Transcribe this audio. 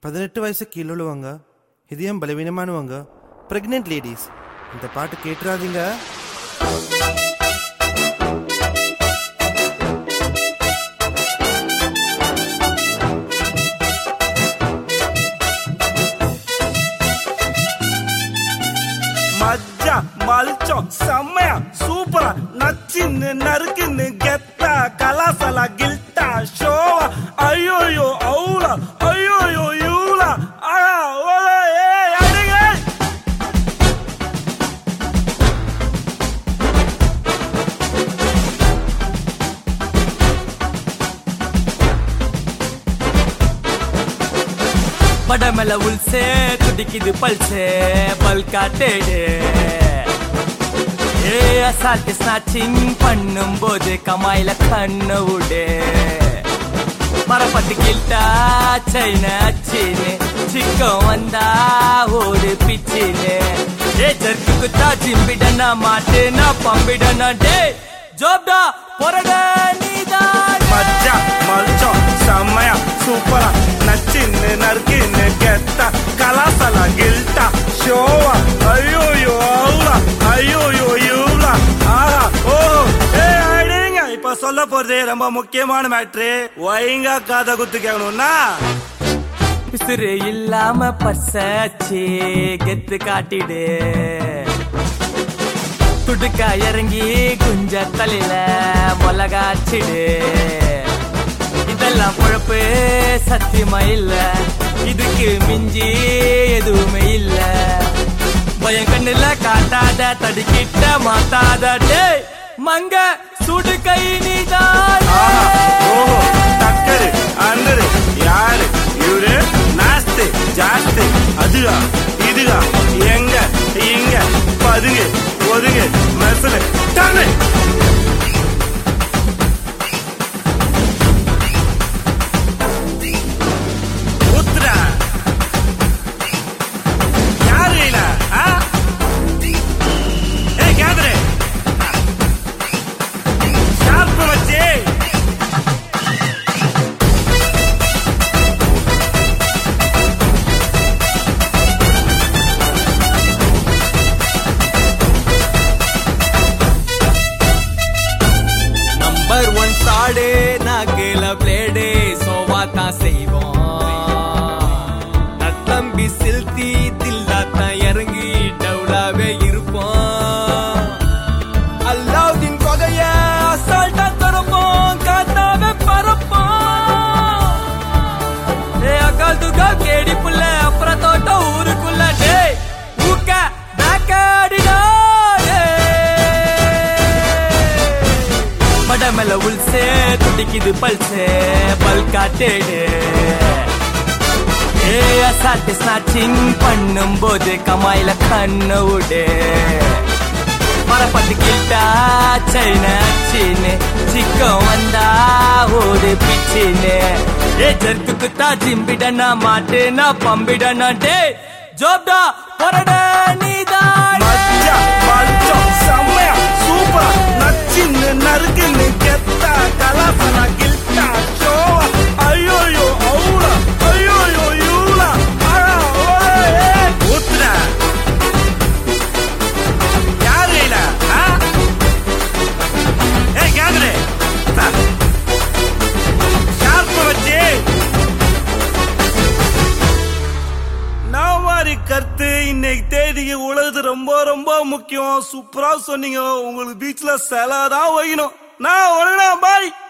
18 வயசு கீழுள்ளவங்க, இதயம் பலவீனமானவங்க, pregnant ladies இந்த பாட்டு கேட்டுறாதீங்க. மஜ்ஜா மல்ச்சம் செம்மையா சூப்பரா நச்சின்னு நறுக்குன்னு கெத்தா கலாசலா கில்ட்டா ஷோவா ஐயோயோ அவுலா ஐயோயோ யூலா ஆயா ஓலா ஏய் அடிங்க. படமல உள்சே துடிக்குது பல்சே பல்காட்டேடு ஏ அசால்ட்டு ஸ்நாச்சிங் பண்ணும் போது கமாயில கண்ணு விடு மரப்பட்டு கில்ட்டா சைன அச்சின்னு சிக்கம் வந்தா ஓடு பிச்சின்னு ஏ ஜர்க்கு குத்தா ஜிம்பிடனா மாட்டேனா பம்பிடனா டே ஜோப்டா பொறட நீதான். மஜ்ஜா மல்ச்சம் செம்மையா சூப்பரா நச்சின்னு நறுக்குன்னு கெத்தா கலாசலா கில்ட்டா ஷோவா ஐயோயோ அவுலா ஐயோயோ யூலா ஆஹா ஓ ஏய் அடிங்க. இப்ப சொல்ல போறது ரொம்ப முக்கியமான மேட்ரு. ஒயங்கா காதை குத்து கேட்கணும்னா பிசுறு இல்லாம பர்சாச்சு கெத்து காட்டிடு துடுக்கா இறங்கி குஞ்ச தலையில மொளகாச்சிடு இதெல்லாம் பொழப்பு சத்தியமா இல்ல இதுக்கு மிஞ்சி எதுவுமே இல்ல பயம் கண்ணுல காட்டாத தடுக்கிட்ட மாட்டாத டே மங்க சுடு கை நீதான். ஓஹோ டக்கரு அண்டரு யாரு இவரு நாஸ்து ஜாஸ்து அதுகா இதுகா எங்க இங்க பதுங்கு ஒதுங்கு மெசலு டானு உத்ரா யாரு இல்ல ஏ கேதரே ஷார்ப்பு வச்சு நம்பர் ஒன் சாடு நாகேல பிளேடு சோவாத்தா செய்வோம் நத்தம்பி சில்தி தில்லாத்தான் இறங்கி டவுலாவே இருப்போம் அல்லாவுதீன் கொகைய அசால்ட்டா தரப்போம் காத்தாவே பரப்போம் ஏ அக்கால் துக்கா கேடி புள்ள அப்புறம் தோட்டம் ஊருக்குள்ள டே ஊக்க பேக்காடிடா படமல உள்சே துடிக்குது பல்சே பல்காட்டேடு ஏ அசால்ட்டு ஸ்நாச்சிங் பண்ணும் போது கமாயில கண்ணு விடு மரப்பட்டு கில்ட்டா சைன அச்சின்னு சிக்கம் வந்தா ஓடு பிச்சின்னு ஏ ஜர்க்கு குத்தா ஜிம்பிடனா மாட்டேனா பம்பிடனா டே ஜோப்டா பொறட நீதான். மஜ்ஜா மல்ச்சம் செம்மையா சூப்பரா நச்சின்னு நறுக்குன்னு கெத்தா கலாசலா கில்ட்டா ஷோவா ஐயோயோ அவுலா ஐயோயோ யூலா ஆயா ஓலா ஏய் உத்ரா யாரு இல்ல ஏ கேதரே ஷார்ப்பு வச்சு நான் மாதிரி கருத்து இன்னைக்கு தேதிக்கு உலகத்து ரொம்ப ரொம்ப முக்கியம். சூப்பரா சொன்னீங்க. உங்களுக்கு பீச்ல செலதான் வைக்கணும். நான் வரேன் பாய்.